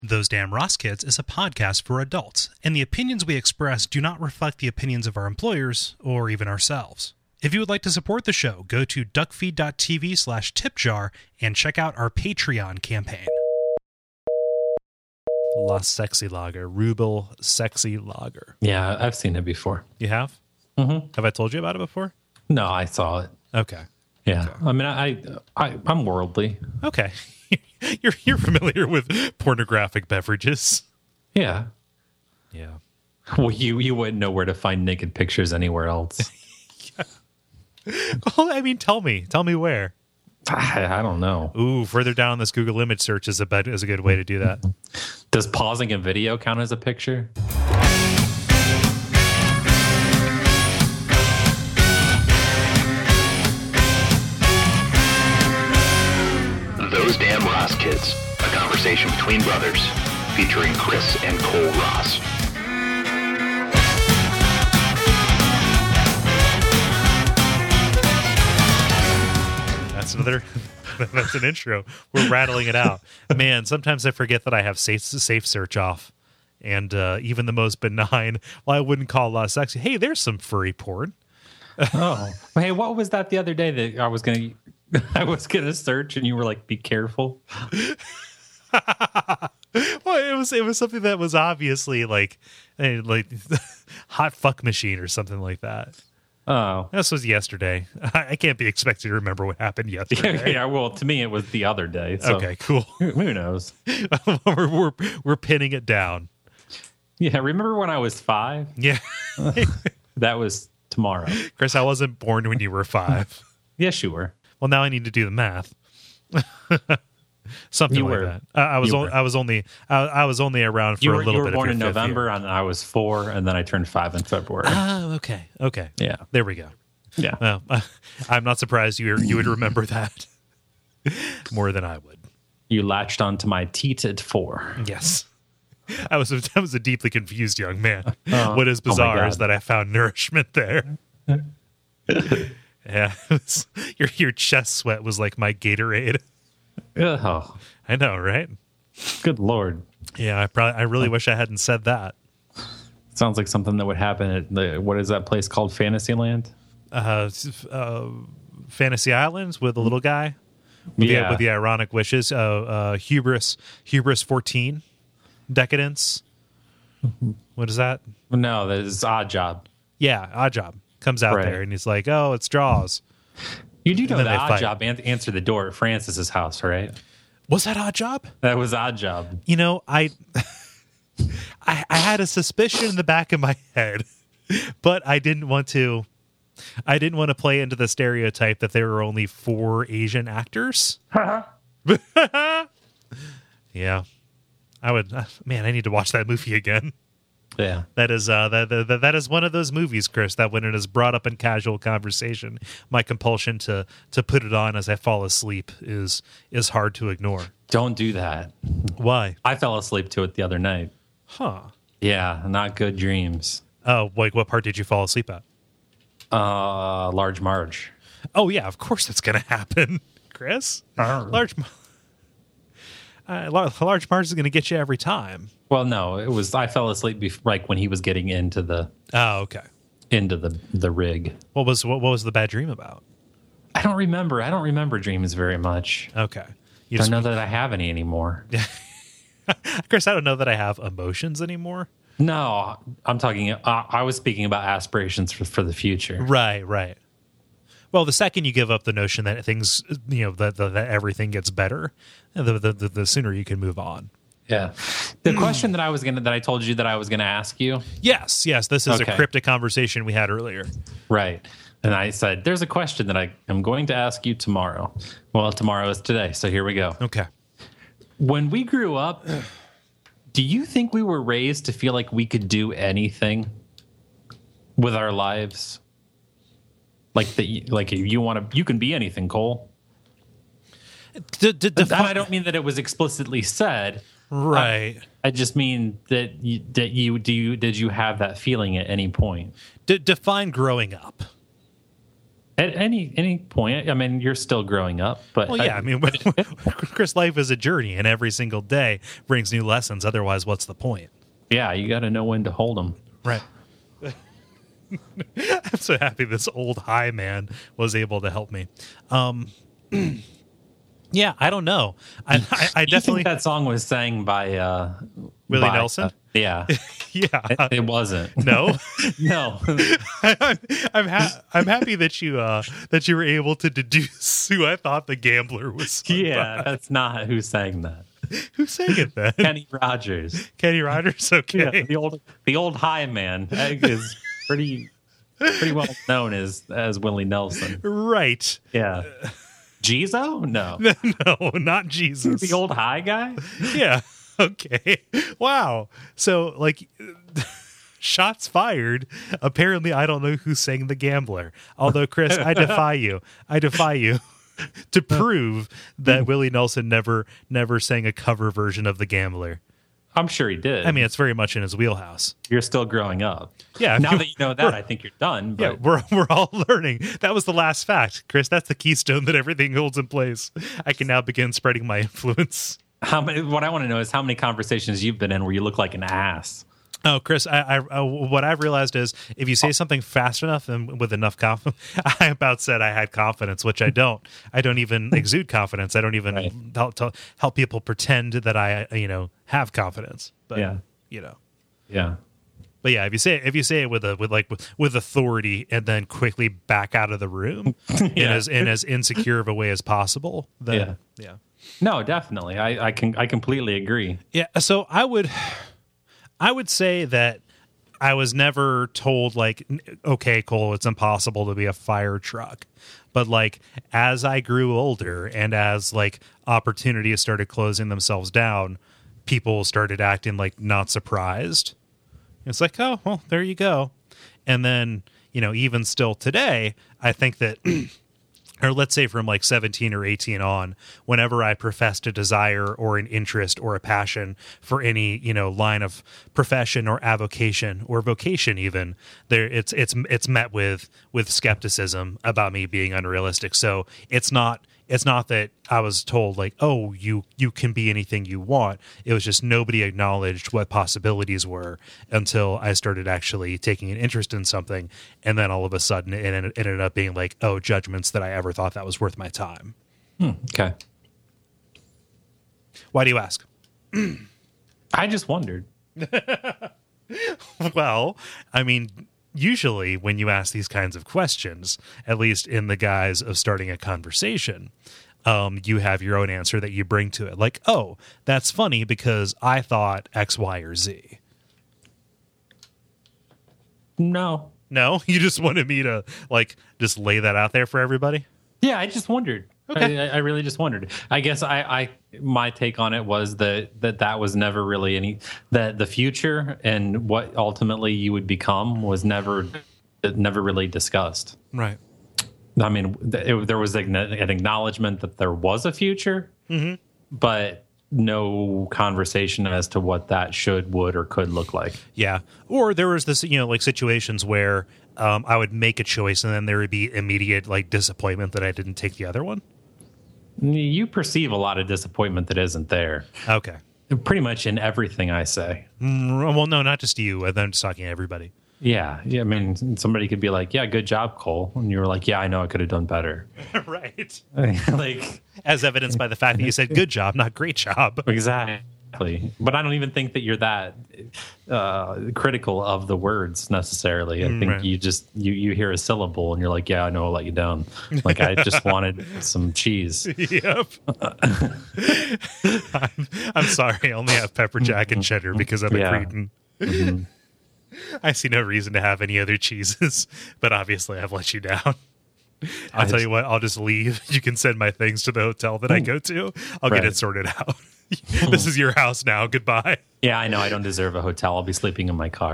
Those Damn Ross Kids is a podcast for adults, and the opinions we express do not reflect the opinions of our employers or even ourselves. If you would like to support the show, go to duckfeed.tv/tipjar and check out our Patreon campaign. La Sexy Lager, Rubel Sexy Lager. Yeah, I've seen it before. You have? Mm-hmm. Have I told you about it before? No, I saw it. Okay. Yeah, Okay. I mean, I'm worldly. Okay. You're familiar with pornographic beverages. Yeah. Yeah. Well, you wouldn't know where to find naked pictures anywhere else. Well, I mean, tell me where. I don't know. Ooh, further down this Google image search is a good way to do that. Does pausing a video count as a picture? Those Damn Ross Kids, a conversation between brothers, featuring Chris and Cole Ross. That's an intro. We're rattling it out. Man, sometimes I forget that I have safe search off. And even the most benign, well, I wouldn't call sexy. Hey, there's some furry porn. Oh, hey, what was that the other day that I was gonna search and you were like, be careful? Well, it was something that was obviously like hot fuck machine or something like that. Oh, This was yesterday. I can't be expected to remember what happened yesterday. yeah. Well, to me, it was the other day. So Okay, cool. who knows? we're pinning it down. Yeah, remember when I was 5? Yeah. That was tomorrow. Chris, I wasn't born when you were 5. Yes, you were. Well, now I need to do the math. Something You like were. that. I was only around for You a were little bit. born of in your fifth November, year. and I was 4, and then I turned 5 in February. Oh, okay. Yeah. There we go. Yeah. Well, I'm not surprised you would remember that more than I would. You latched onto my teat at 4. Yes. I was a deeply confused young man. What is oh my bizarre is God. that I found nourishment there. Yeah, your chest sweat was like my Gatorade. Oh, I know, right? good Lord. Yeah, I really wish I hadn't said that. Sounds like something that would happen at what is that place called? Fantasyland? Fantasy Islands with the little guy with the ironic wishes. Hubris 14, Decadence. What is that? No, that is Odd Job. Yeah, Odd Job comes out Right. there and he's like, "Oh, it's Jaws." You do know then that they Odd fight. Job answered the door at Francis's house, right? Was that Odd Job? That was Odd Job. You know, I had a suspicion in the back of my head, but I didn't want to play into the stereotype that there were only 4 Asian actors. Yeah. I would man, I need to watch that movie again. Yeah. That is that is one of those movies, Chris, that when it is brought up in casual conversation, my compulsion to put it on as I fall asleep is hard to ignore. Don't do that. Why? I fell asleep to it the other night. Huh. Yeah, not good dreams. Oh, like what part did you fall asleep at? Large Marge. Oh yeah, of course that's going to happen, Chris. Large Marge is going to get you every time. Well, no, it was. I fell asleep like when he was getting into the Oh, okay. rig. What was the bad dream about? I don't remember. I don't remember dreams very much. Okay. You Don't know that I have any anymore. Chris, I don't know that I have emotions anymore. No, I'm talking. I was speaking about aspirations for the future. Right. Well, the second you give up the notion that things, that everything gets better, the sooner you can move on. Yeah. The question that I told you that I was gonna ask you. Yes. This is Okay. a cryptic conversation we had earlier. Right. And I said, there's a question that I am going to ask you tomorrow. Well, tomorrow is today, so here we go. Okay. When we grew up, do you think we were raised to feel like we could do anything with our lives? Like if you can be anything, Cole. And I don't mean that it was explicitly said. Right. I just mean that did you have that feeling at any point? Define growing up. At any point, I mean, you're still growing up, but Well, yeah, I mean, Chris, life is a journey, and every single day brings new lessons. Otherwise, what's the point? yeah, you got to know when to hold them. Right. I'm so happy this old high man was able to help me. Yeah, I don't know. I You definitely think that song was sang by Willie Nelson. Yeah, Yeah, it wasn't. no. No, I'm happy that you were able to deduce who I thought the gambler was. Sung yeah, by. that's not who sang that. Who sang it then? Kenny Rogers. Kenny Rogers. Okay. Yeah, the old high man is pretty well known as Willie Nelson. Right. Yeah. Jizo? No. No, not Jesus. The old high guy? Yeah. Okay. Wow. So, like, shots fired. Apparently, I don't know who sang The Gambler. Although, Chris, I defy you. To prove that Willie Nelson never sang a cover version of The Gambler. I'm sure he did. I mean, it's very much in his wheelhouse. you're still growing up. Yeah. Now that you know that, I think you're done. Yeah, But we're all learning. That was the last fact, Chris. That's the keystone that everything holds in place. I can now begin spreading my influence. what I want to know is how many conversations you've been in where you look like an ass. Oh, Chris, I what I've realized is if you say something fast enough and with enough confidence, I about said I had confidence, which I don't. I don't even exude confidence. I don't even Right. help people pretend that I, have confidence. But, Yeah. Yeah. But yeah, if you say it with authority and then quickly back out of the room Yeah. in as insecure of a way as possible, then yeah. No, definitely. I completely agree. Yeah, so I would say that I was never told like, okay, Cole, it's impossible to be a fire truck. But like as I grew older and as like opportunities started closing themselves down, people started acting like not surprised. It's like, oh, well, there you go. And then, even still today, I think that or let's say from like 17 or 18 on, whenever I professed a desire or an interest or a passion for any, line of profession or avocation or vocation, even there, it's met with skepticism about me being unrealistic. So it's not that I was told like, oh, you can be anything you want. It was just nobody acknowledged what possibilities were until I started actually taking an interest in something. And then all of a sudden it ended up being like, oh, judgments that I ever thought that was worth my time. Okay. Why do you ask? I just wondered. Well, I mean, usually when you ask these kinds of questions, at least in the guise of starting a conversation, you have your own answer that you bring to it. Like, oh, that's funny because I thought X, Y, or Z. No. No, you just wanted me to like just lay that out there for everybody. Yeah, I just wondered. Okay. I really just wondered. I guess my take on it was that was never really that the future and what ultimately you would become was never really discussed. Right. I mean, there was an acknowledgement that there was a future, but no conversation as to what that should, would, or could look like. Yeah. Or there was this, like situations where I would make a choice and then there would be immediate like disappointment that I didn't take the other one. You perceive a lot of disappointment that isn't there. Okay. Pretty much in everything I say. Well, no, not just you. I'm just talking to everybody. Yeah. I mean, somebody could be like, yeah, good job, Cole. And you were like, yeah, I know I could have done better. Right. Like, as evidenced by the fact that you said good job, not great job. Exactly. But I don't even think that you're that critical of the words necessarily. I think right. you just you hear a syllable and you're like, yeah, I know I'll let you down. Like, I just wanted some cheese. Yep. I'm sorry. I only have pepper jack and cheddar because I'm a cretin. Mm-hmm. I see no reason to have any other cheeses, but obviously I've let you down. I'll tell you what, I'll just leave. You can send my things to the hotel that I go to. I'll get it sorted out. This is your house now. Goodbye. Yeah, I know. I don't deserve a hotel. I'll be sleeping in my car.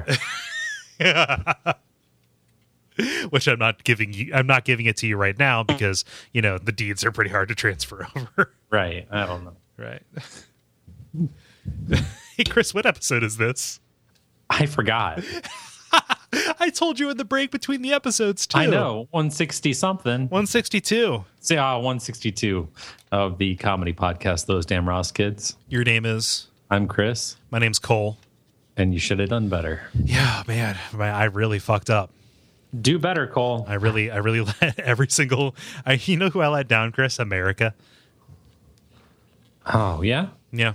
Which I'm not giving you. I'm not giving it to you right now because, the deeds are pretty hard to transfer over. Right. I don't know. Right. Hey, Chris, what episode is this? I forgot. I I told you in the break between the episodes, too. I know, 160 something. 162. See, 162 of the comedy podcast, Those Damn Ross Kids. Your name is? I'm Chris. My name's Cole. And you should have done better. Yeah, man. I really fucked up. Do better, Cole. I really let every single... you know who I let down, Chris? America. Oh, yeah? Yeah.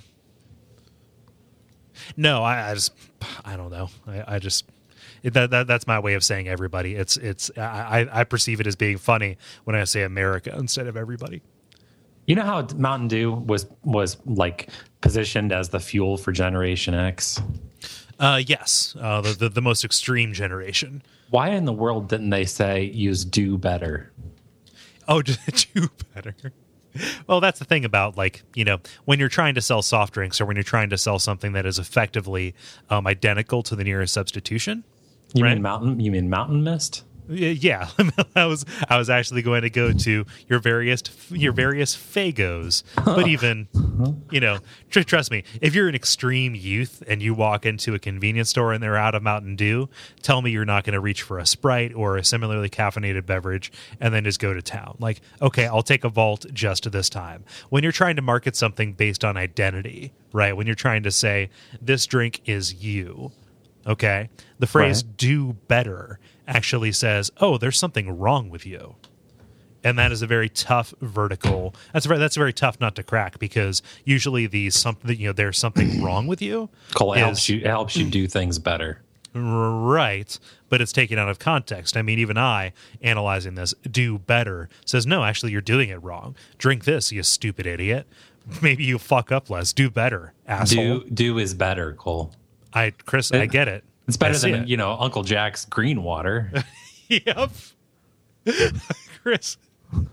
No, I don't know. I just that's my way of saying everybody. I perceive it as being funny when I say America instead of everybody. You know how Mountain Dew was like positioned as the fuel for Generation X? Yes, the most extreme generation. Why in the world didn't they say use do better? Oh, do better. Well, that's the thing about, like, you know, when you're trying to sell soft drinks or when you're trying to sell something that is effectively identical to the nearest substitution. You right? mean Mountain Mist? Yeah, I was actually going to go to your various Fagos, but even, you know, trust me, if you're an extreme youth and you walk into a convenience store and they're out of Mountain Dew, tell me you're not going to reach for a Sprite or a similarly caffeinated beverage and then just go to town. Like, okay, I'll take a Vault just this time. When you're trying to market something based on identity, right? When you're trying to say this drink is you. Okay, the phrase right. Do better actually says, oh, there's something wrong with you. And that is a very tough vertical. That's a very tough nut to crack, because usually there's something wrong with you. Cole, it helps you do things better. Right, but it's taken out of context. I mean, even I, analyzing this, do better, says, no, actually, you're doing it wrong. Drink this, you stupid idiot. Maybe you fuck up less. Do better, asshole. Do is better, Cole. Chris, I get it. It's better than, you know, Uncle Jack's green water. Yep. Chris.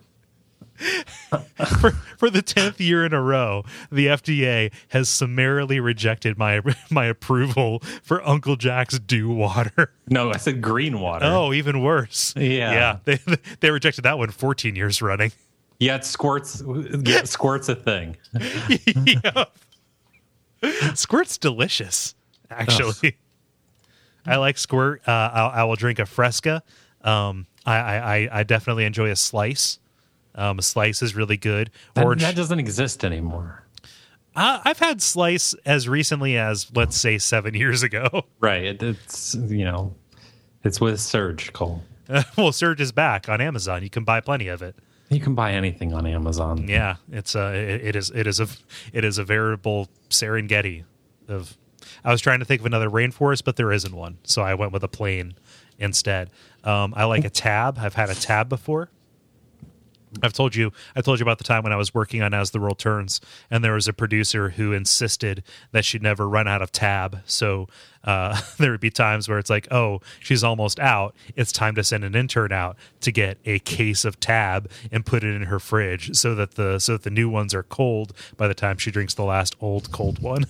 For the 10th year in a row, the FDA has summarily rejected my approval for Uncle Jack's Dew water. No, I said green water. Oh, even worse. Yeah. They rejected that one 14 years running. Yeah, Squirt's a thing. Yep. Squirt's delicious, actually. Ugh. I like Squirt. I will drink a Fresca. I definitely enjoy a Slice. A Slice is really good. That doesn't exist anymore. I've had Slice as recently as, let's say, 7 years ago. Right. It's, you know, it's with Surge, Cole. Well, Surge is back on Amazon. You can buy plenty of it. You can buy anything on Amazon. Yeah, it is a veritable Serengeti of. I was trying to think of another rainforest, but there isn't one, so I went with a plain instead. I like a Tab. I've had a Tab before. I told you about the time when I was working on As the World Turns, and there was a producer who insisted that she'd never run out of Tab. So there would be times where it's like, oh, she's almost out. It's time to send an intern out to get a case of Tab and put it in her fridge so that the new ones are cold by the time she drinks the last old cold one.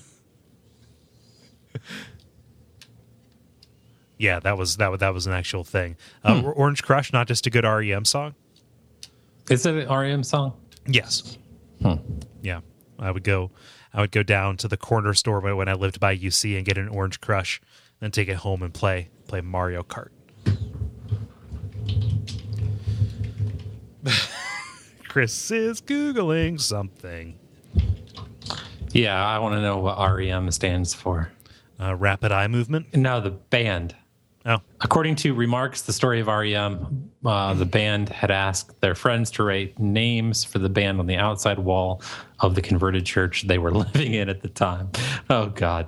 Yeah, that was an actual thing. Orange Crush, not just a good REM song. Is it an REM song? Yes. Yeah, I would go down to the corner store when I lived by UC and get an Orange Crush, then take it home and play Mario Kart. Chris is Googling something. Yeah, I want to know what REM stands for. Rapid Eye Movement? No, the band. Oh. According to Remarks, the story of REM, the band had asked their friends to write names for the band on the outside wall of the converted church they were living in at the time. Oh, God.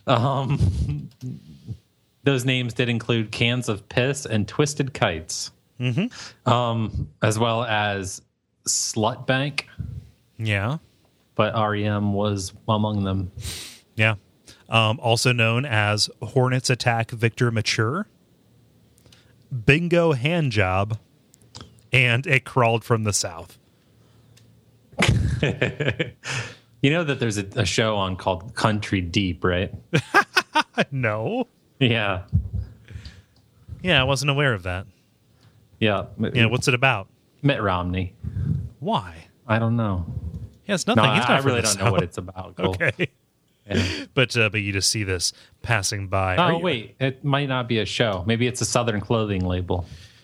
Those names did include Cans of Piss and Twisted Kites, as well as Slut Bank. Yeah. But REM was among them. Yeah. Also known as Hornets Attack Victor Mature, Bingo Handjob, and It Crawled from the South. You know that there's a show on called Country Deep, right? No. Yeah. Yeah, I wasn't aware of that. Yeah. Yeah, what's it about? Mitt Romney. Why? I don't know. Yeah, it's nothing. No, He's not I really don't know what it's about. Cole. Okay. But you just see this passing by. Oh, wait. It might not be a show. Maybe it's a Southern clothing label.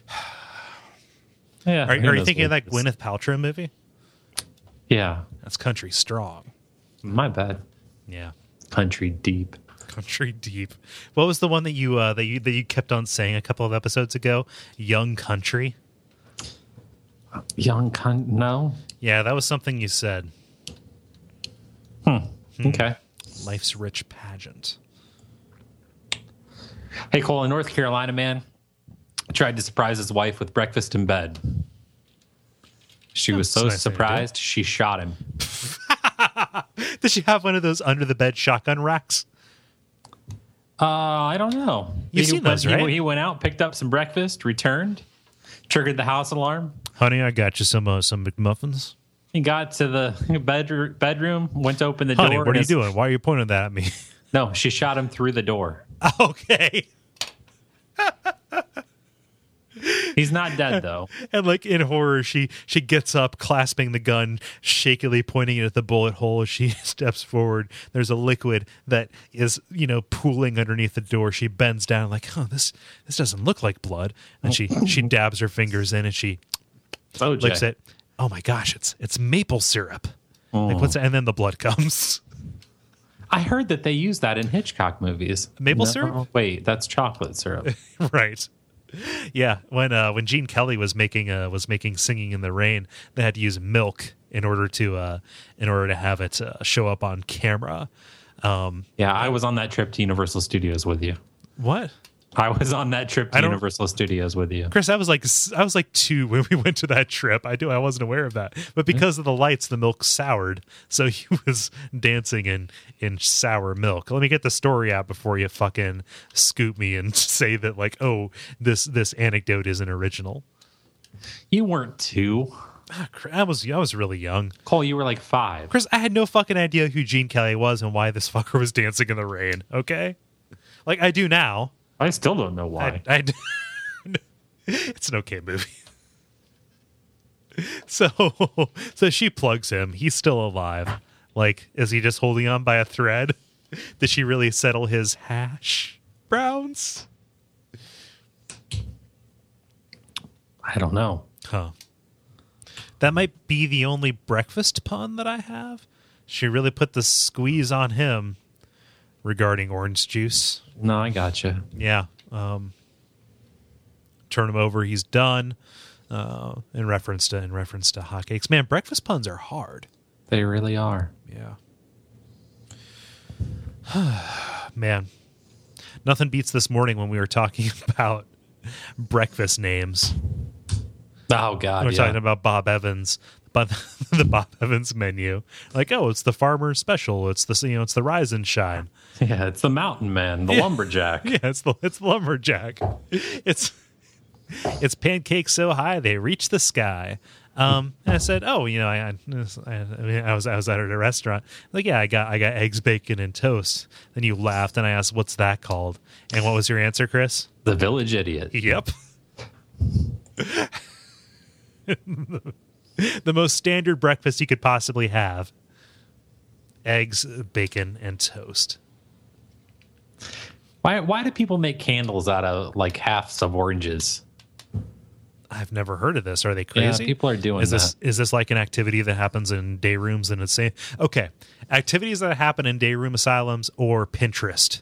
Yeah. Are you thinking of that Gwyneth Paltrow movie? Yeah. That's Country Strong. My bad. Yeah. Country Deep. Country Deep. What was the one that you kept on saying a couple of episodes ago? Young Country? No? Yeah, that was something you said. Okay. Life's Rich Pageant. Hey, Cole, in North Carolina, man, tried to surprise his wife with breakfast in bed. She was so surprised, she shot him. Does she have one of those under the bed shotgun racks? I don't know. You've seen those, right? He went out, picked up some breakfast, returned, triggered the house alarm. Honey, I got you some McMuffins. He got to the bedroom, went to open the Honey, door. what are you doing? Why are you pointing that at me? No, she shot him through the door. Okay. He's not dead, though. And like in horror, she gets up, clasping the gun, shakily pointing it at the bullet hole as she steps forward. There's a liquid that is, pooling underneath the door. She bends down like, oh, this doesn't look like blood. And she dabs her fingers in and she licks it. Oh my gosh, it's maple syrup. Like what's that? And then the blood comes. I heard that they use that in Hitchcock movies. Maple syrup? Wait, that's chocolate syrup. Right. Yeah, when Gene Kelly was making Singing in the Rain, they had to use milk in order to have it show up on camera. Yeah, I was on that trip to Universal Studios with you. What? I was on that trip to Universal Studios with you. Chris, I was like 2 when we went to that trip. I wasn't aware of that. But because of the lights, the milk soured. So he was dancing in sour milk. Let me get the story out before you fucking scoop me and say that like, oh, this anecdote isn't original. You weren't 2. I was really young. Cole, you were like 5. Chris, I had no fucking idea who Gene Kelly was and why this fucker was dancing in the rain. Okay? Like I do now. I still don't know why. It's an okay movie. So she plugs him. He's still alive. Like, is he just holding on by a thread? Did she really settle his hash browns? I don't know. Huh. That might be the only breakfast pun that I have. She really put the squeeze on him regarding orange juice. No, I gotcha. Yeah. Turn him over. He's done. In reference to hotcakes. Man, breakfast puns are hard. They really are. Yeah. Man, nothing beats this morning when we were talking about breakfast names. Oh God, we're talking about Bob Evans, but the Bob Evans menu. Like, oh, it's the farmer special. It's the it's the rise and shine. Yeah, it's the mountain man, the lumberjack. Yeah, it's the lumberjack. It's pancakes so high they reach the sky. And I said, oh, I was at a restaurant. Like, yeah, I got eggs, bacon, and toast. Then you laughed, and I asked, what's that called? And what was your answer, Chris? The Village Idiot. Yep. The most standard breakfast you could possibly have: eggs, bacon, and toast. Why do people make candles out of like halves of oranges? I've never heard of this. Are they crazy? Yeah, people are doing that. Is this like an activity that happens in day rooms and it's saying, okay, activities that happen in day room asylums or Pinterest?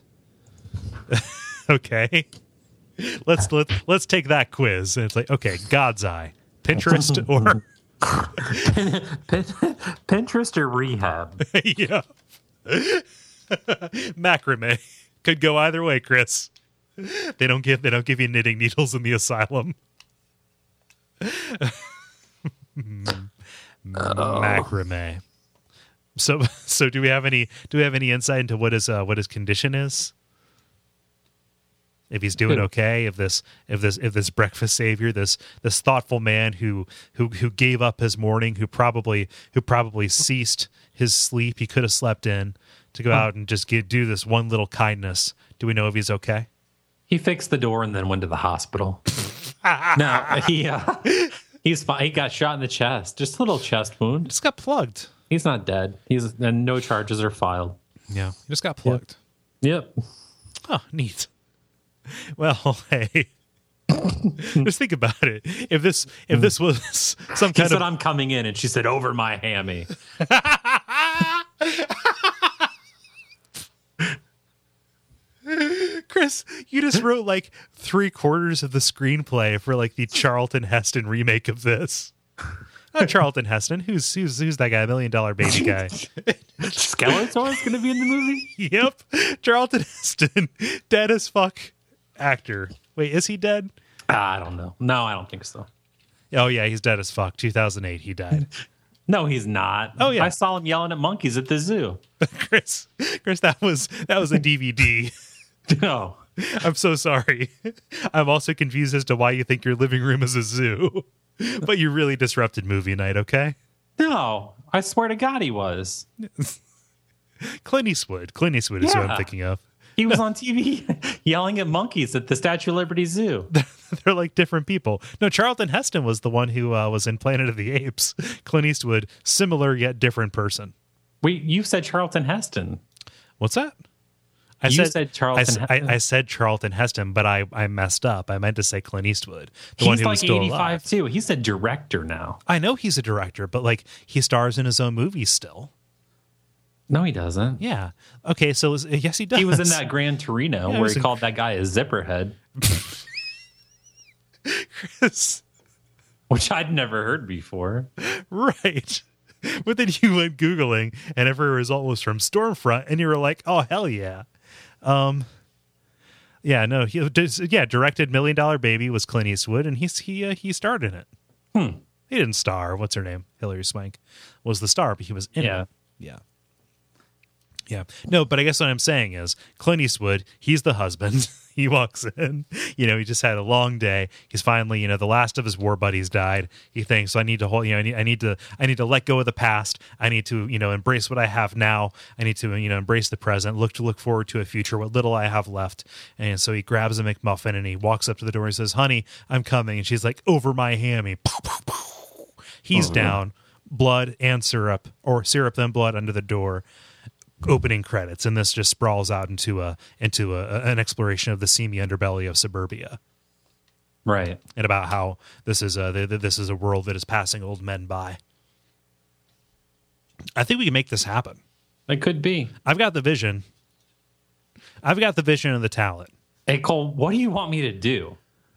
Okay. Let's take that quiz. And it's like, okay, God's eye, Pinterest or Pinterest or rehab? Yeah. Macrame could go either way, Chris. They don't give you knitting needles in the asylum. Macrame. So do we have any insight into what his condition is? If he's doing okay, if this breakfast savior, this thoughtful man who gave up his morning, who probably ceased his sleep he could have slept in to go out and just do this one little kindness. Do we know if he's okay? He fixed the door and then went to the hospital. No, he's fine. He got shot in the chest, just a little chest wound. Just got plugged. He's not dead. And no charges are filed. Yeah, he just got plugged. Yep. Oh, neat. Well, hey, just think about it. If this was some He kind said, of I'm coming in, and she said, over my hammy. Chris, you just wrote like 3/4 of the screenplay for like the Charlton Heston remake of this. Charlton Heston, who's that guy, $1 Million Baby guy? Skeletor's going to be in the movie? Yep, Charlton Heston, dead as fuck actor. Wait, is he dead? I don't know. No, I don't think so. Oh yeah, he's dead as fuck. 2008, he died. No, he's not. Oh, yeah. I saw him yelling at monkeys at the zoo. Chris, that was a DVD. No. I'm so sorry. I'm also confused as to why you think your living room is a zoo. But you really disrupted movie night, okay? No, I swear to God he was. Clint Eastwood. Clint Eastwood is who I'm thinking of. He was on TV yelling at monkeys at the Statue of Liberty Zoo. They're like different people. No, Charlton Heston was the one who was in Planet of the Apes. Clint Eastwood, similar yet different person. Wait, you said Charlton Heston. What's that? You said Charlton Heston. I said Charlton Heston, but I messed up. I meant to say Clint Eastwood, the one He's who like was still 85 alive. too. He's a director now. I know he's a director, but like he stars in his own movies still. No, he doesn't. Yeah. Okay, so yes, he does. He was in that Gran Torino Yeah, where he called that guy a zipperhead, Chris. which I'd never heard before. Right. But then you went Googling and every result was from Stormfront and you were like, oh, hell yeah. Yeah, no, he directed $1 Million Baby was Clint Eastwood and he starred in it. He didn't star. What's her name? Hilary Swank was the star, but he was in it. Yeah. Yeah. No, but I guess what I'm saying is Clint Eastwood, he's the husband. He walks in, he just had a long day. He's finally, the last of his war buddies died. He thinks, so I need to hold, I need to let go of the past. I need to, embrace what I have now. I need to, embrace the present, look forward to a future, what little I have left. And so he grabs a McMuffin and he walks up to the door and says, honey, I'm coming. And she's like, over my hammy. He's down, blood and syrup, or syrup then blood under the door. Opening credits, and this just sprawls out into an exploration of the seamy underbelly of suburbia, Right? and about how this is a world that is passing old men by. I think we can make this happen. It could be. I've got the vision. I've got the vision and the talent. Hey, Cole, what do you want me to do?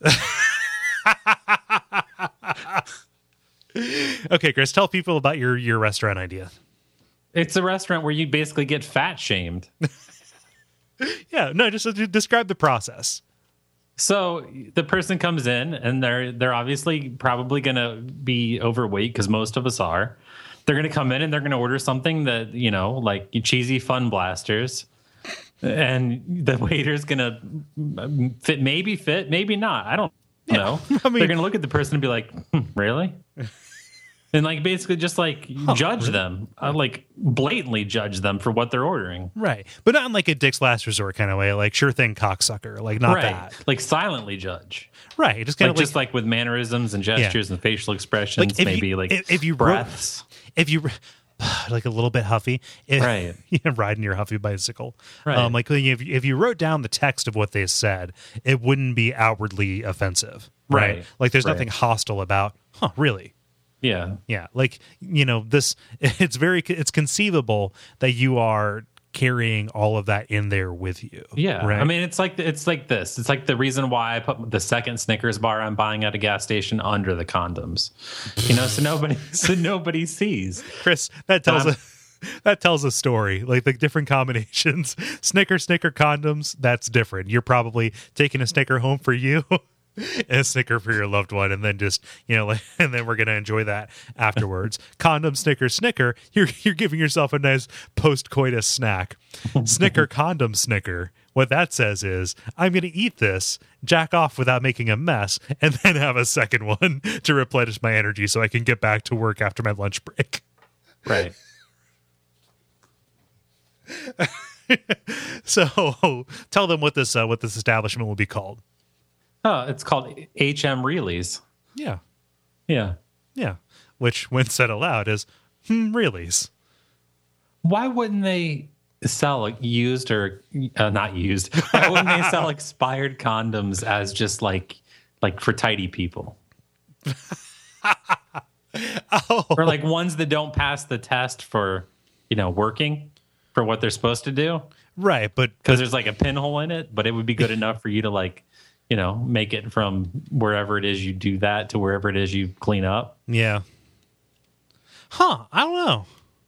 Okay, Chris, tell people about your restaurant idea. It's a restaurant where you basically get fat shamed. Yeah, no, just describe the process. So the person comes in and they're obviously probably going to be overweight because most of us are. They're going to come in and they're going to order something that, like cheesy fun blasters. And the waiter's going to fit, maybe not. I don't know. I mean, they're going to look at the person and be like, really? And like basically just like judge them, like blatantly judge them for what they're ordering. Right. But not in like a Dick's Last Resort kind of way, like sure thing cocksucker, like not that. Like silently judge. Right. Just kind of just like with mannerisms and gestures and facial expressions, if maybe you, like if you breaths. If you like a little bit huffy, Right. Riding your huffy bicycle. Right. Like if you wrote down the text of what they said, it wouldn't be outwardly offensive. Right. Like there's nothing hostile about, really? Yeah. Yeah. Like, it's conceivable that you are carrying all of that in there with you. Yeah. Right? I mean, it's like this. It's like the reason why I put the second Snickers bar I'm buying at a gas station under the condoms, so nobody sees. Chris, that tells a story. Like the different combinations, Snicker condoms, that's different. You're probably taking a Snicker home for you. And a Snicker for your loved one, and then just and then we're gonna enjoy that afterwards. Condom, Snicker, you're giving yourself a nice post-coitus snack. Snicker, condom, Snicker. What that says is, I'm gonna eat this, jack off without making a mess, and then have a second one to replenish my energy so I can get back to work after my lunch break. Right. So tell them what this establishment will be called. Oh, it's called HM Reelies. Yeah. Yeah. Yeah. Which, when said aloud, is Reelies. Why wouldn't they sell like used or not used? Why wouldn't they sell expired condoms as just like for tidy people? Or like ones that don't pass the test for, working for what they're supposed to do. Right, but because there's like a pinhole in it, but it would be good enough for you to make it from wherever it is you do that to wherever it is you clean up. Yeah. I don't know.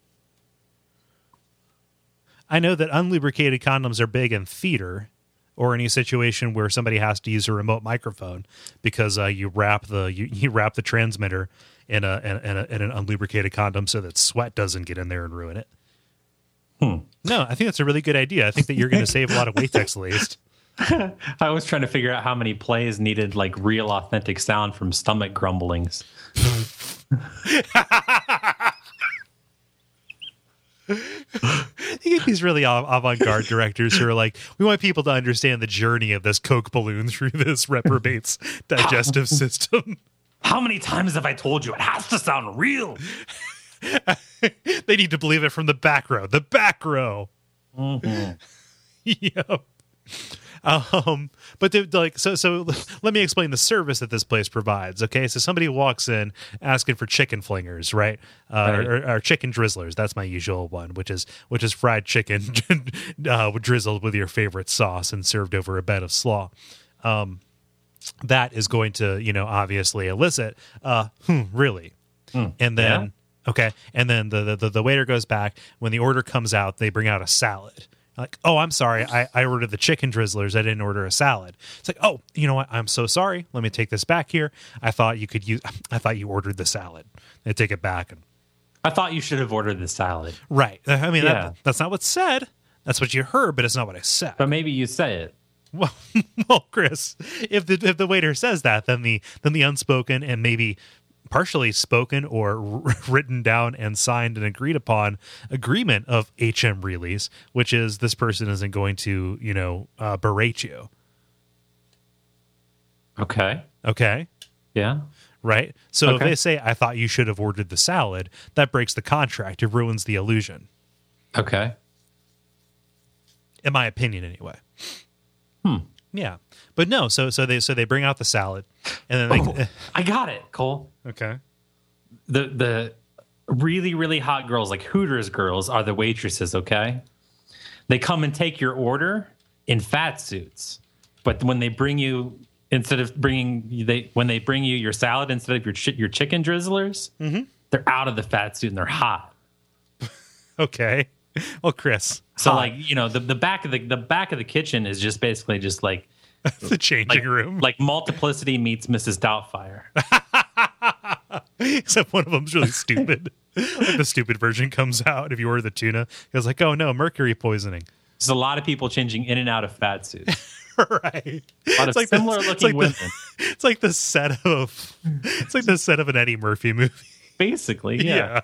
I know that unlubricated condoms are big in theater or any situation where somebody has to use a remote microphone because you wrap the transmitter in an unlubricated condom so that sweat doesn't get in there and ruin it. No, I think that's a really good idea. I think that you're going to save a lot of latex waste. I was trying to figure out how many plays needed like real authentic sound from stomach grumblings. You get these really avant-garde directors who are like, we want people to understand the journey of this Coke balloon through this reprobate's digestive system. How many times have I told you it has to sound real? They need to believe it from the back row. The back row. Mm-hmm. Yep. But so let me explain the service that this place provides. Okay, so somebody walks in asking for chicken flingers, right? Or chicken drizzlers. That's my usual one, which is fried chicken drizzled with your favorite sauce and served over a bed of slaw. That is going to obviously elicit really, and then okay, and then the waiter goes back. When the order comes out, they bring out a salad. Like, oh, I'm sorry. I ordered the chicken drizzlers. I didn't order a salad. It's like, oh, you know what? I'm so sorry. Let me take this back here. I thought you ordered the salad. They take it back. And I thought you should have ordered the salad. Right. I mean, that's not what's said. That's what you heard, but it's not what I said. But maybe you say it. Well, Chris, if the waiter says that, then the unspoken and maybe partially spoken or written down and signed and agreed upon agreement of HM Release, which is this person isn't going to, berate you. Okay. Yeah. Right. So if they say, I thought you should have ordered the salad, that breaks the contract. It ruins the illusion. Okay. In my opinion, anyway. Yeah. But no, so they bring out the salad and then I got it, Cole. Okay. The really, really hot girls, like Hooters girls, are the waitresses, okay? They come and take your order in fat suits. But when they bring you when they bring you your salad instead of your chicken drizzlers, they're out of the fat suit and they're hot. Okay. Well, Chris. So the back of the kitchen is just basically just like the changing room. Like Multiplicity meets Mrs. Doubtfire. Except one of them's really stupid. Like the stupid version comes out if you order the tuna. It goes like, oh no, mercury poisoning. There's a lot of people changing in and out of fat suits. Right. A lot of similar looking women. It's like the set of an Eddie Murphy movie. Basically, yeah.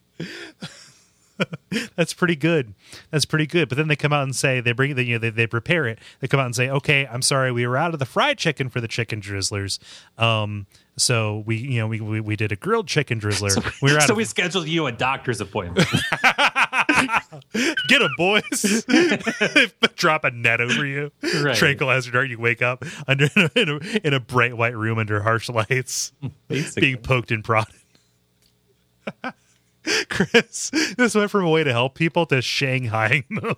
That's pretty good. But then they come out and say they prepare it. They come out and say, "Okay, I'm sorry, we were out of the fried chicken for the chicken drizzlers. So we did a grilled chicken drizzler. We scheduled you a doctor's appointment. Get 'em, boys. Drop a net over you. Right. Tranquilizer dart. You wake up in a bright white room under harsh lights, being poked and prodded." Chris, this went from a way to help people to Shanghaiing them.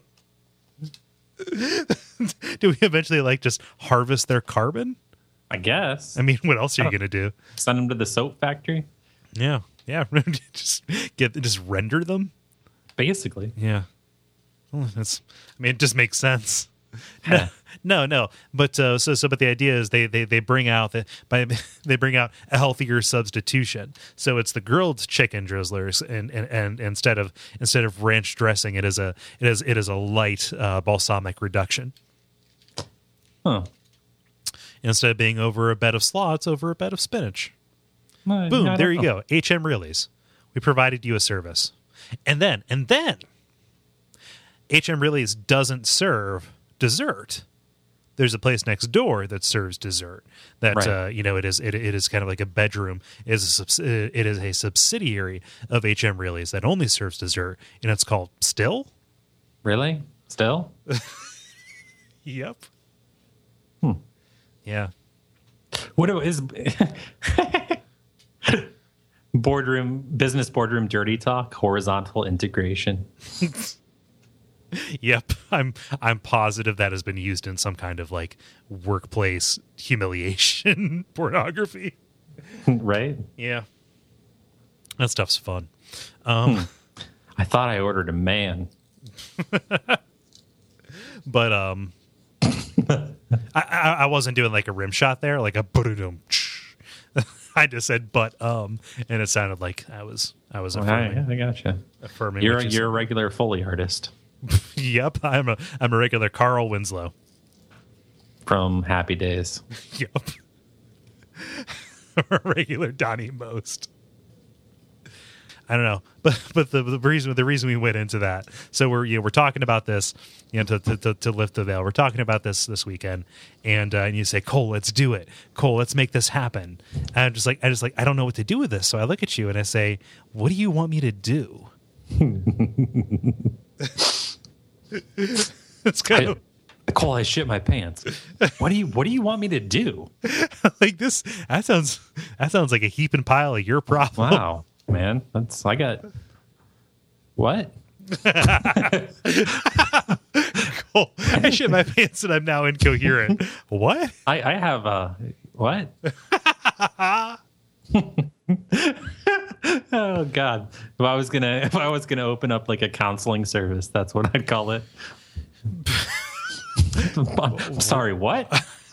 Do we eventually just harvest their carbon? I guess. I mean, what else are you going to do? Send them to the soap factory? Yeah. just render them? Basically. Yeah. Well, it just makes sense. No. But but the idea is they bring out they bring out a healthier substitution. So it's the grilled chicken drizzlers, and instead of ranch dressing, it is a light balsamic reduction. Huh. Instead of being over a bed of slaw, it's over a bed of spinach. Boom! There you go. HM Release. We provided you a service, and then HM Release doesn't serve dessert. There's a place next door that serves dessert. That right. It is kind of like a bedroom. It is a subsidiary of HM Release that only serves dessert, and it's called Still. Really? Still? Yep. Yeah. What is business boardroom dirty talk, horizontal integration? Yep. I'm positive that has been used in some kind of like workplace humiliation pornography. Right? Yeah. That stuff's fun. I thought I ordered a man. But I wasn't doing like a rim shot there, like a ba-da-dum. I just said and it sounded like I was affirming. I gotcha. Affirming. You're a regular Foley artist Yep, I'm a regular Carl Winslow. from Happy Days. Yep. A regular Donnie Most. I don't know, but the reason we went into that. So we're talking about this, to lift the veil. We're talking about this weekend, and you say, Cole, let's do it. Cole, let's make this happen. And I'm just like I don't know what to do with this. So I look at you and I say, what do you want me to do? It's kind of Cole, I shit my pants. What do you want me to do? like this. That sounds like a heaping pile of your problem. Wow, man, I got what? Cool. I shit my pants and I'm now incoherent. What? I have what? Oh God! If I was gonna open up like a counseling service, that's what I'd call it. I'm sorry. What?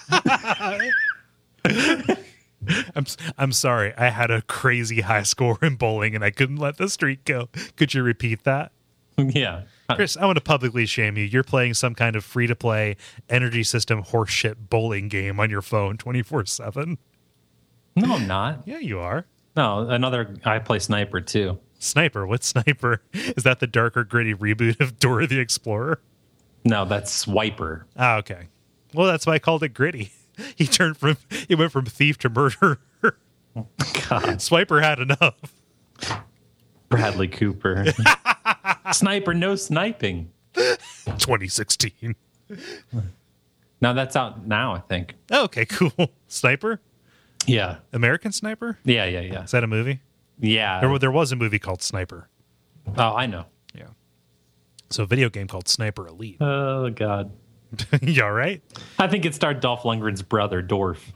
I'm sorry. I had a crazy high score in bowling and I couldn't let the streak go. Could you repeat that? Yeah. Chris, I want to publicly shame you. You're playing some kind of free-to-play energy system horseshit bowling game on your phone 24/7. No, I'm not. Yeah, you are. No, I play Sniper too. Sniper? What's Sniper? Is that the darker, gritty reboot of Dora the Explorer? No, that's Swiper. Ah, okay. Well, that's why I called it gritty. He went from thief to murderer. God. Swiper had enough. Bradley Cooper. Sniper, no sniping. 2016. No, that's out now, I think. Oh, okay, cool. Sniper? Yeah. American Sniper? Yeah. Is that a movie? Yeah. There was a movie called Sniper. Oh, I know. Yeah. So a video game called Sniper Elite. Oh, God. You all right? I think it starred Dolph Lundgren's brother, Dorf.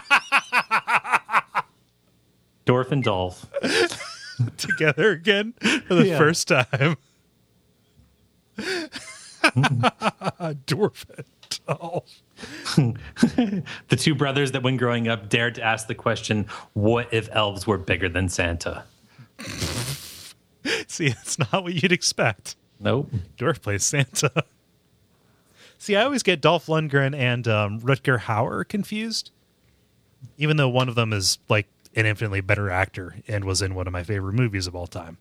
Dorf and Dolph. Together again for the first time. Dorf and Dolph. The two brothers that when growing up dared to ask the question, what if elves were bigger than Santa? See, it's not what you'd expect. Nope. Dorf plays Santa. See, I always get Dolph Lundgren and Rutger Hauer confused, even though one of them is like an infinitely better actor and was in one of my favorite movies of all time.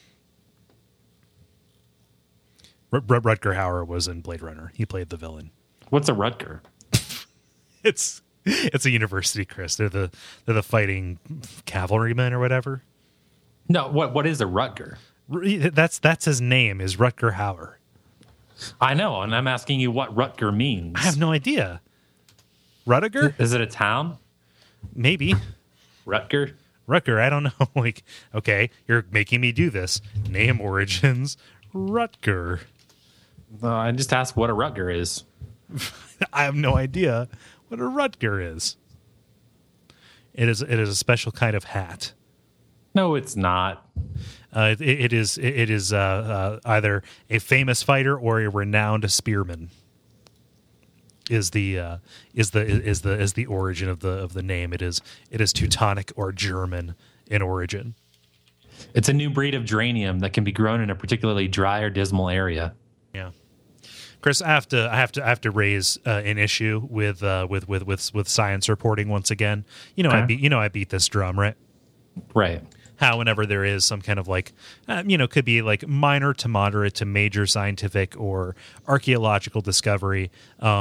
Rutger Hauer was in Blade Runner. He played the villain. What's a Rutger? It's a university, Chris. They're the fighting cavalrymen or whatever. No, what is a Rutger? That's his name, is Rutger Hauer. I know, and I'm asking you what Rutger means. I have no idea. Rutger? Is it a town? Maybe. Rutger? Rutger, I don't know. Like, okay, you're making me do this. Name origins, Rutger. I just asked what a Rutger is. I have no idea what a Rutger is. It is a special kind of hat. No, it's not. It is either a famous fighter or a renowned spearman. Is the origin of the name? It is Teutonic or German in origin. It's a new breed of geranium that can be grown in a particularly dry or dismal area. Yeah, Chris, I have to raise an issue with science reporting once again. Okay. I beat this drum, right? Right. How whenever there is some kind of like, could be like minor to moderate to major scientific or archaeological discovery,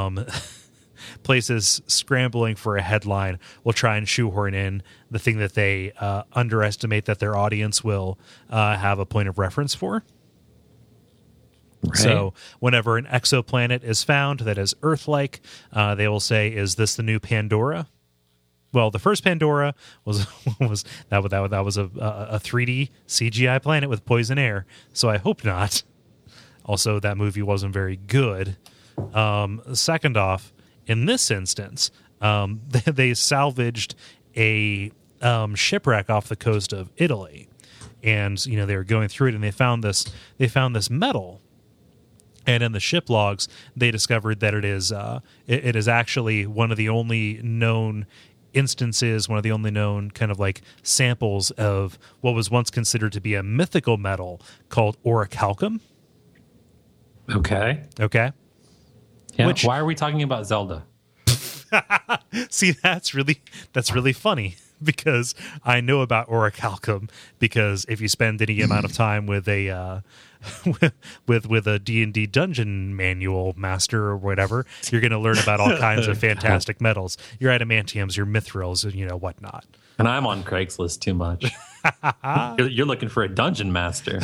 places scrambling for a headline will try and shoehorn in the thing that they underestimate that their audience will have a point of reference for. Right. So whenever an exoplanet is found that is Earth-like, they will say, "Is this the new Pandora?" Well, the first Pandora was that was a 3D CGI planet with poison air. So I hope not. Also, that movie wasn't very good. Second off, in this instance, they salvaged a shipwreck off the coast of Italy, and they were going through it, and they found this metal. And in the ship logs, they discovered that it is actually one of the only known instances, one of the only known kind of like samples of what was once considered to be a mythical metal called orichalcum. Okay. Yeah. Why are we talking about Zelda? See, that's really funny, because I know about orichalcum, because if you spend any amount of time with a with a D&D dungeon manual master or whatever, you're going to learn about all kinds of fantastic metals, your adamantiums, your mithrils, and whatnot. And I'm on Craigslist too much. You're looking for a dungeon master.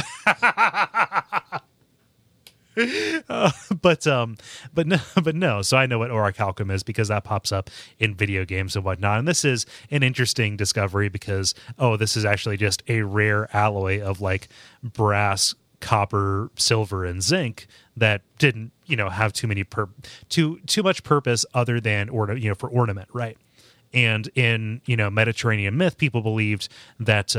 But no. So I know what orichalcum is, because that pops up in video games and whatnot. And this is an interesting discovery, because this is actually just a rare alloy of like brass, copper, silver, and zinc that didn't have too much purpose other than for ornament, right? And in Mediterranean myth, people believed that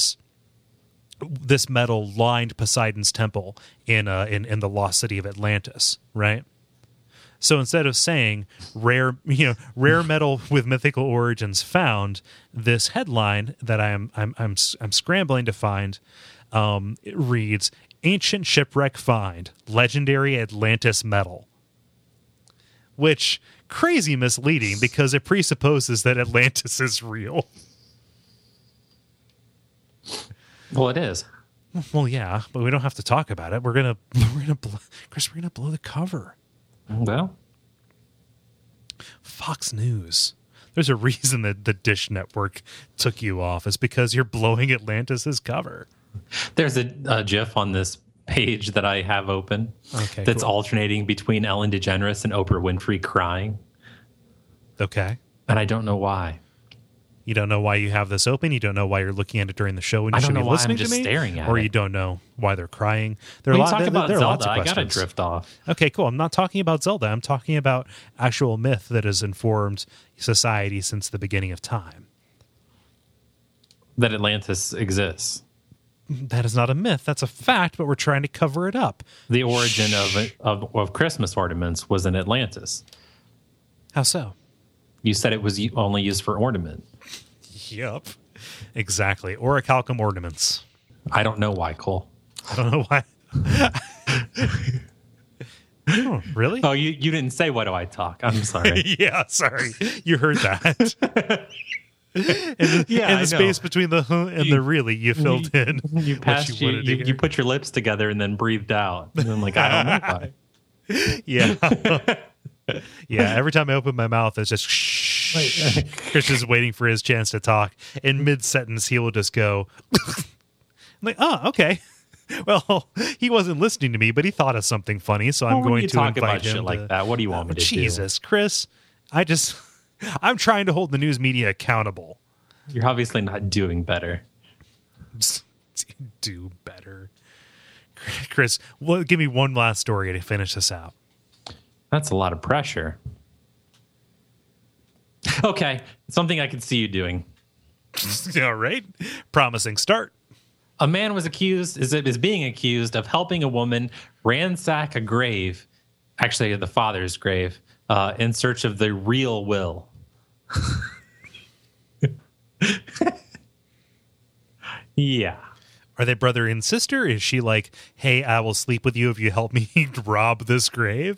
this metal lined Poseidon's temple in the lost city of Atlantis, right? So instead of saying rare metal with mythical origins found, this headline that I'm scrambling to find, it reads, "Ancient shipwreck find, legendary Atlantis metal," which crazy misleading, because it presupposes that Atlantis is real. Well, it is. Well, yeah, but we don't have to talk about it. We're gonna blow the cover. Well, Fox News. There's a reason that the Dish Network took you off. Is because you're blowing Atlantis's cover. There's a GIF on this page that I have open. Okay, that's cool. alternating between Ellen DeGeneres and Oprah Winfrey crying. Okay, and I don't know why. You don't know why you have this open. You don't know why you're looking at it during the show when you should be listening to me. I'm just staring at or it. You don't know why they're crying. When you talk about Zelda, I gotta drift off. Okay, cool. I'm not talking about Zelda. I'm talking about actual myth that has informed society since the beginning of time. That Atlantis exists. That is not a myth. That's a fact, but we're trying to cover it up. The origin of Christmas ornaments was in Atlantis. How so? You said it was only used for ornament. Yep. Exactly. Orichalcum ornaments. I don't know why, Cole. I don't know why. Oh, really? Oh, you didn't say what do I talk. I'm sorry. Yeah, sorry. You heard that. In the space between the and the really, you filled in. You passed you put your lips together and then breathed out. And I'm like, I don't know why. Yeah. Yeah, every time I open my mouth, it's just shh. Chris is waiting for his chance to talk. In mid-sentence, he will just go, I'm like, oh, okay. Well, he wasn't listening to me, but he thought of something funny, so I'm going to talk invite about him shit like that. What do you want me to do? Jesus, Chris, I'm trying to hold the news media accountable. You're obviously not doing better. Do better. Chris, give me one last story to finish this out. That's a lot of pressure. Okay, something I could see you doing. All right. Promising start. A man was being accused of helping a woman ransack a grave, actually the father's grave, in search of the real will. Yeah. Are they brother and sister? Is she like, hey, I will sleep with you if you help me rob this grave?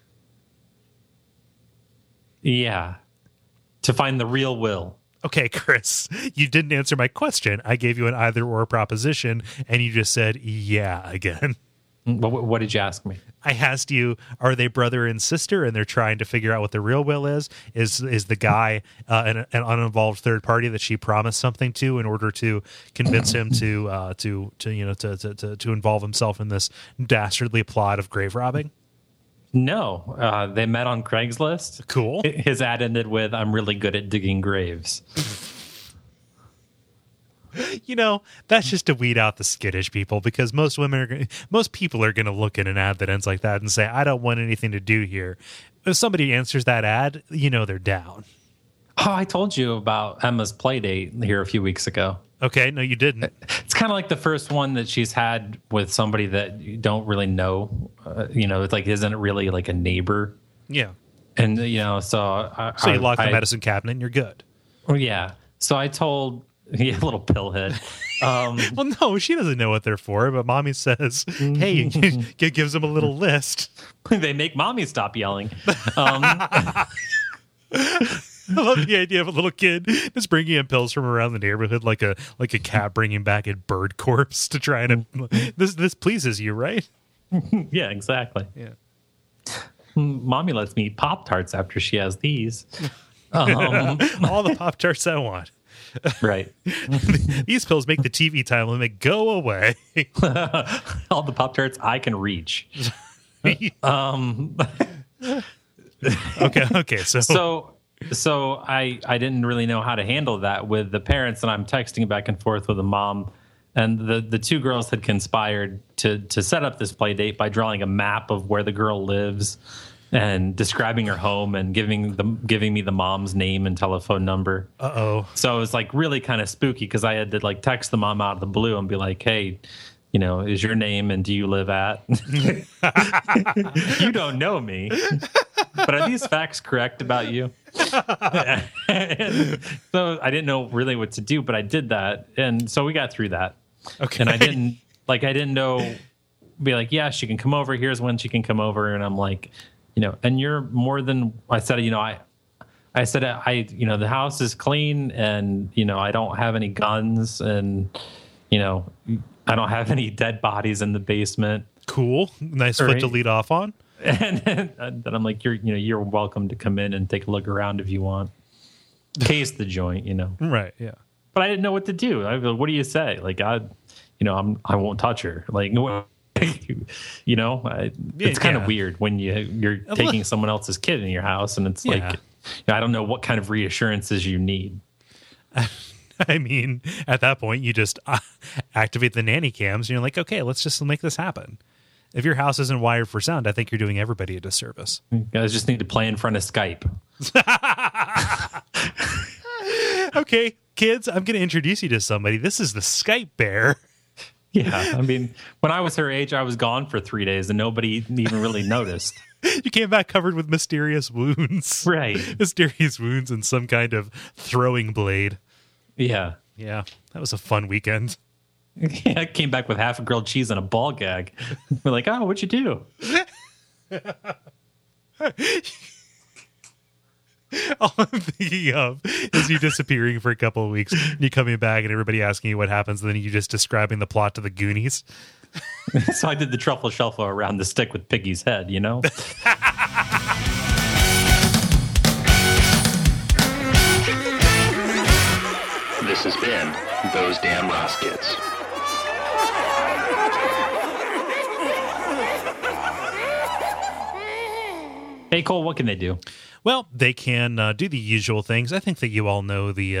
Yeah. To find the real will. Okay, Chris, you didn't answer my question. I gave you an either or proposition, and you just said, yeah, again. What did you ask me? I asked you, are they brother and sister, and they're trying to figure out what the real will is? Is the guy an uninvolved third party that she promised something to in order to convince him to involve himself in this dastardly plot of grave robbing? No, they met on Craigslist. Cool. His ad ended with, "I'm really good at digging graves." That's just to weed out the skittish people, because most people are going to look at an ad that ends like that and say, I don't want anything to do here. If somebody answers that ad, they're down. Oh, I told you about Emma's Playdate here a few weeks ago. Okay, no, you didn't. It's kind of like the first one that she's had with somebody that you don't really know. It's like, isn't it really like a neighbor? Yeah. And, so... you lock the medicine cabinet and you're good. Well, yeah. So I told... Yeah, little pillhead. Well, no, she doesn't know what they're for, but mommy says, hey, gives them a little list. They make mommy stop yelling. I love the idea of a little kid just bringing in pills from around the neighborhood, like a cat bringing back a bird corpse to try and this pleases you, right? Yeah, exactly. Yeah. Mommy lets me eat Pop-Tarts after she has these. All the Pop-Tarts I want. Right. These pills make the TV time limit go away. All the Pop-Tarts I can reach. Okay. So I didn't really know how to handle that with the parents, and I'm texting back and forth with the mom, and the two girls had conspired to set up this play date by drawing a map of where the girl lives and describing her home and giving me the mom's name and telephone number. Uh-oh. So it was like really kind of spooky, because I had to like text the mom out of the blue and be like, hey, is your name and do you live at? You don't know me, but are these facts correct about you? So I didn't know really what to do, but I did that. And so we got through that. Okay. And I didn't know, be like, yeah, she can come over. Here's when she can come over. And I'm like, and you're more than, I said, the house is clean, and, I don't have any guns, and, I don't have any dead bodies in the basement. Cool. Nice foot to lead off on. And then I'm like, you're welcome to come in and take a look around if you want. Case the joint, Right. Yeah. But I didn't know what to do. I go, what do you say? Like, I won't touch her. Like, it's kind of weird when you're taking someone else's kid in your house, and it's like, I don't know what kind of reassurances you need. I mean, at that point, you just activate the nanny cams, and you're like, okay, let's just make this happen. If your house isn't wired for sound, I think you're doing everybody a disservice. You guys just need to play in front of Skype. Okay, kids, I'm going to introduce you to somebody. This is the Skype bear. Yeah, I mean, when I was her age, I was gone for 3 days, and nobody even really noticed. You came back covered with mysterious wounds. Right. Mysterious wounds and some kind of throwing blade. Yeah. Yeah, that was a fun weekend. Yeah, I came back with half a grilled cheese and a ball gag. We're like, oh, what'd you do? All I'm thinking of is you disappearing for a couple of weeks, and you coming back and everybody asking you what happens, and then you just describing the plot to the Goonies. So I did the truffle shuffle around the stick with Piggy's head, This has been Those Damn Ross Kids. Hey, Cole, what can they do? Well, they can do the usual things. I think that you all know the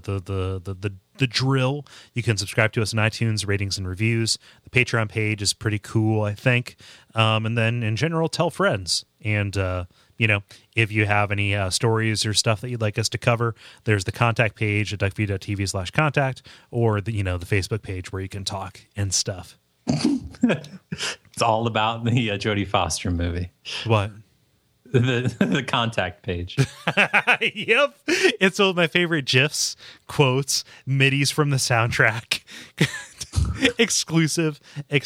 drill. You can subscribe to us on iTunes, ratings and reviews. The Patreon page is pretty cool, I think. And then, in general, tell friends. And if you have any stories or stuff that you'd like us to cover, there's the contact page at duckfeed.tv/contact, or the Facebook page where you can talk and stuff. It's all about the Jodie Foster movie. What? The contact page. Yep. It's one of my favorite GIFs, quotes, middies from the soundtrack. exclusive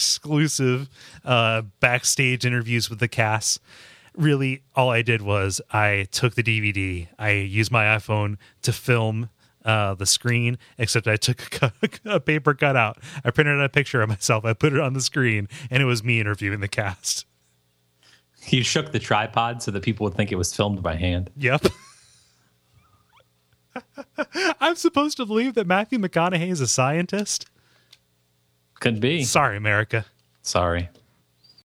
backstage interviews with the cast. Really, all I did was I took the DVD, I used my iPhone to film the screen, except I took a paper cutout. I printed out a picture of myself. I put it on the screen, and it was me interviewing the cast. You shook the tripod so that people would think it was filmed by hand. Yep. I'm supposed to believe that Matthew McConaughey is a scientist? Could be. Sorry, America. Sorry.